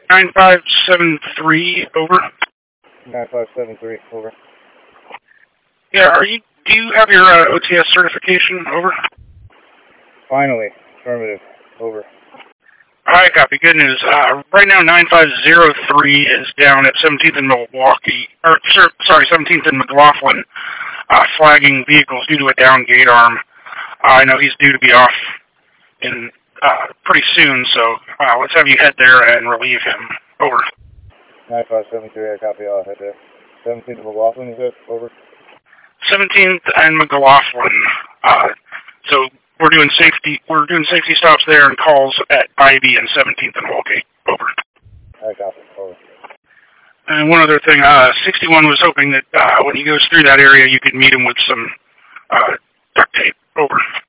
9573, over. 9573, over. Yeah, do you have your OTS certification, over? Finally, affirmative, over. Alright, copy. Good news. Right now, 9503 is down at 17th and Milwaukee, 17th and McLaughlin, flagging vehicles due to a down gate arm. I know he's due to be off in pretty soon, so let's have you head there and relieve him. Over. 9573, I copy. I'll head there. 17th of McLaughlin, is it? Over. 17th and McLaughlin. So we're doing safety stops there and calls at Ivy and 17th and Walgate. Over. I copy. Over. And one other thing, 61 was hoping that when he goes through that area, you could meet him with some duct tape. Over.